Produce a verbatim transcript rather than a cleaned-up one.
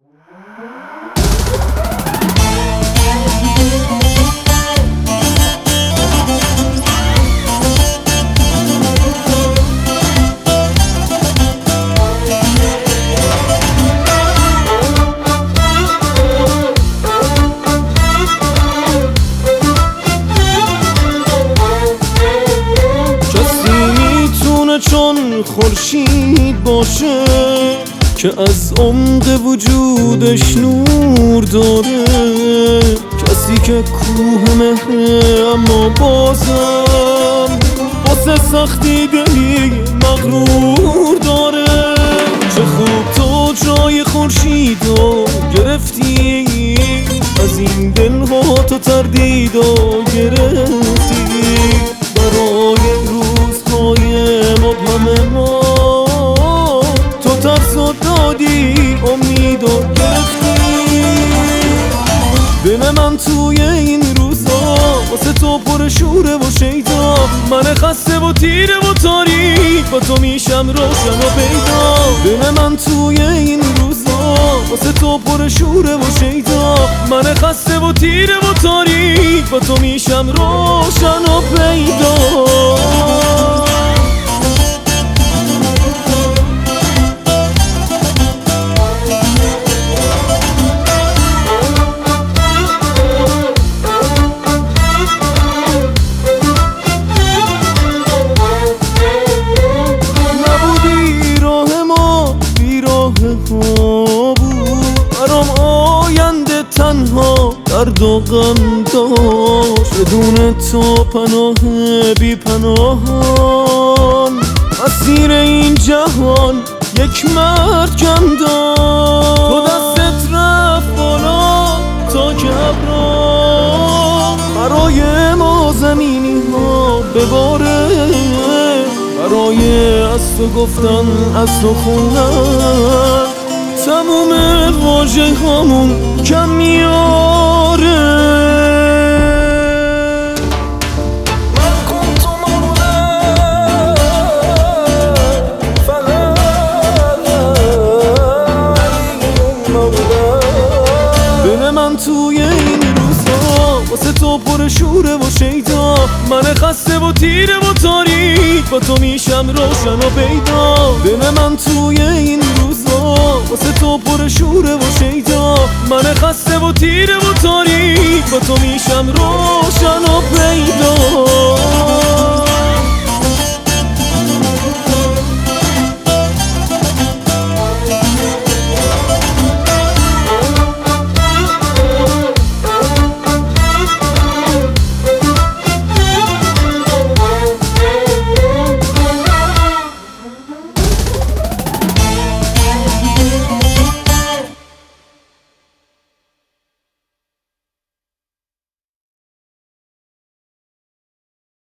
چون خورشید باشه که از عمق وجودش نور داره، کسی که کوه مهره اما بازم واسه سختی دلی مغرور داره. چه خوب تو جای خورشیدو گرفتی، از این دلها تو تردیدو گرفتی، برای روزهای مبهم ما تو ترس و دادی امید و گرفتی. دل من توی این روزا واسه تو پر شوره و شیدا، من خسته و تیره و تاریک با تو میشم روشن و پیدا. دل من توی این روزا واسه تو پر شوره و شیدا، من خسته و تیره و تاریک با تو میشم روشن و پیدا. درد و غم داشت بدون تو پناه بی پناهان، اسیر این جهان یک مرد کم داشت. تو دستت رفت بالا تا که ابرا برای ما زمینی ها بباره، برای از تو گفتن از تو خوندن تموم واژه هامون کم میاره. دل من توی این روزا واسه تو پر شوره و شیدا، من خسته و تیره و تاریک با تو میشم روشن و پیدا. دل من توی این روزا واسه تو پر شوره و شیدا، من خسته و تیره و تاریک با تو میشم روشن و پیدا.